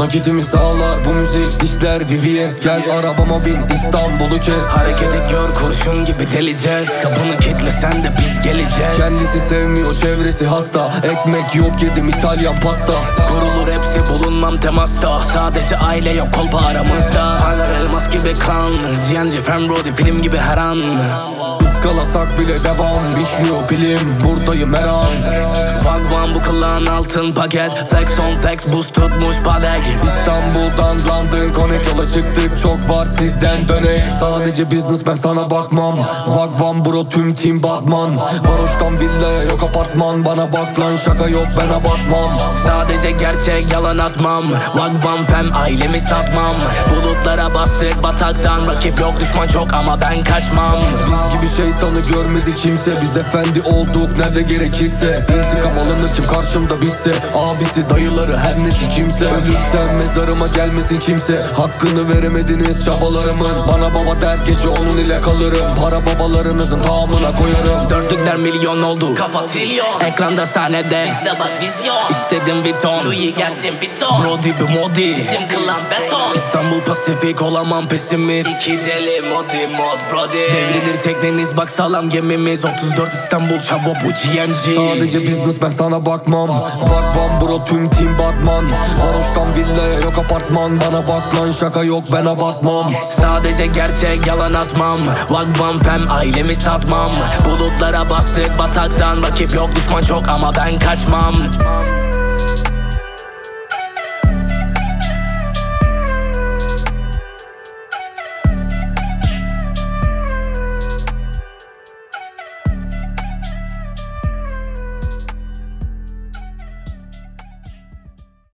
Nakitimi sağlar bu müzik dişler VVS. Gel arabama bin İstanbul'u kes. Hareketi gör kurşun gibi deleceğiz. Kapını kilitlesen de biz geleceğiz. Kendisi sevmiyor çevresi hasta. Ekmek yok yedim İtalyan pasta. Kurulur hepsi bulunmam temasta. Sadece aile yok kolpa aramızda. Parlar elmas gibi kan. Ciğenci Fembrody film gibi her an. Iskalasak bile devam bitmiyor pilim. Buradayım her an. Vagvan bu kılağın altın paket. Flex on flex buz tutmuş padek. İstanbul'dan London Connect yola çıktık. Çok var sizden dönek. Sadece business ben sana bakmam. Vagvan bro tüm team Batman. Varoş'tan villaya yok apartman. Bana bak lan şaka yok ben abartmam. Sadece gerçek yalan atmam. Vagvan fem ailemi satmam. Bulutlara bastık bataktan. Rakip yok düşman çok ama ben kaçmam. Biz gibi şeytanı görmedi kimse. Biz efendi olduk nerede gerekirse. İntikam alınır kim karşımda bitse. Abisi dayıları her nesi kimse. Ölürsem mezarıma gelmesin kimse. Hakkını veremediniz çabalarımın. Bana baba der gece onun ile kalırım. Para babalarınızın tamamına koyarım. Dörtlükler milyon oldu. Kafa trilyon. Ekranda sahnede. Bizde bak vizyon. İstedim Vuitton. Louis gelsin Vuitton. Brody bir modi. Bizim kılan beton. İstanbul Pasifik olamam pesimist. İki deli modi mod Brody. Devrilir tekneniz bak sağlam gemimiz. 34 İstanbul çavo bu GMG. Sadece business ben sana bakmam. Vagvan bro tüm team Batman. Varoş'tan villaya yok apartman. Bana bak lan şaka yok ben abartmam. Sadece gerçek yalan atmam. Vagvan fem ailemi satmam. Bulutlara bastık bataktan. Rakip yok düşman çok ama ben kaçmam.